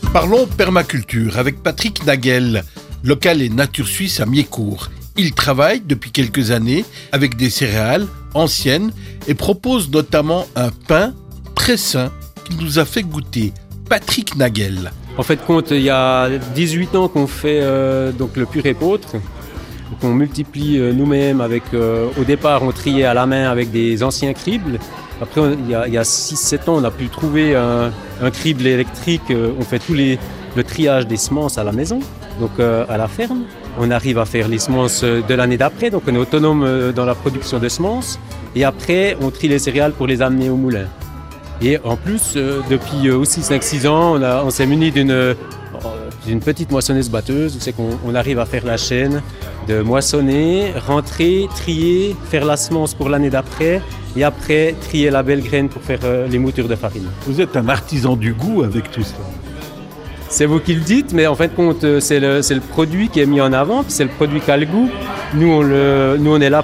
Parlons permaculture avec Patrick Nagel, local et nature suisse à Miécourt. Il travaille depuis quelques années avec des céréales anciennes et propose notamment un pain très sain qu'il nous a fait goûter. Patrick Nagel. En fait, il y a 18 ans qu'on fait donc le pur épeautre. On multiplie nous-mêmes avec, au départ, on triait à la main avec des anciens cribles. Après, il y a 6-7 ans, on a pu trouver un crible électrique. On fait le triage des semences à la maison, donc à la ferme. On arrive à faire les semences de l'année d'après, donc on est autonome dans la production de semences. Et après, on trie les céréales pour les amener au moulin. Et en plus, depuis aussi 5-6 ans, on s'est muni d'une petite moissonneuse-batteuse. C'est qu'on arrive à faire la chaîne de moissonner, rentrer, trier, faire la semence pour l'année d'après et après trier la belle graine pour faire les moutures de farine. Vous êtes un artisan du goût avec tout ça. C'est vous qui le dites, mais en fin de compte, c'est le produit qui est mis en avant, puis c'est le produit qui a le goût. Nous, on est là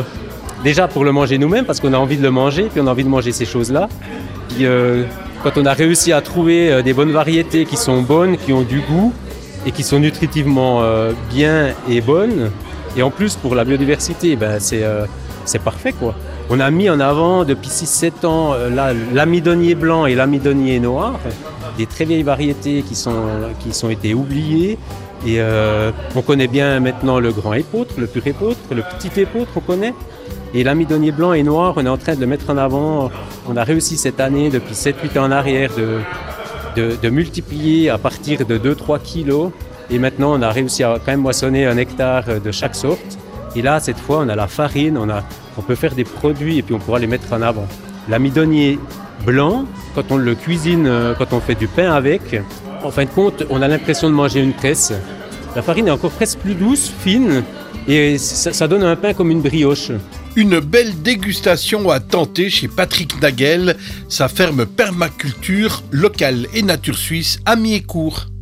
déjà pour le manger nous-mêmes, parce qu'on a envie de le manger, puis on a envie de manger ces choses-là. Puis, quand on a réussi à trouver des bonnes variétés qui sont bonnes, qui ont du goût et qui sont nutritivement bien et bonnes, et en plus pour la biodiversité, c'est parfait, quoi. On a mis en avant depuis 6-7 ans l'amidonnier blanc et l'amidonnier noir, des très vieilles variétés qui sont été oubliées. Et on connaît bien maintenant le grand épeautre, le pur épeautre, le petit épeautre, on connaît. Et l'amidonnier blanc et noir, on est en train de le mettre en avant. On a réussi cette année, depuis 7-8 ans en arrière, de multiplier à partir de 2-3 kilos. Et maintenant, on a réussi à quand même moissonner 1 hectare de chaque sorte. Et là, cette fois, on a la farine, on peut faire des produits et puis on pourra les mettre en avant. L'amidonnier blanc, quand on le cuisine, quand on fait du pain avec, en fin de compte, on a l'impression de manger une tresse. La farine est encore presque plus douce, fine, et ça donne un pain comme une brioche. Une belle dégustation à tenter chez Patrick Nagel, sa ferme permaculture locale et nature suisse à Miécourt.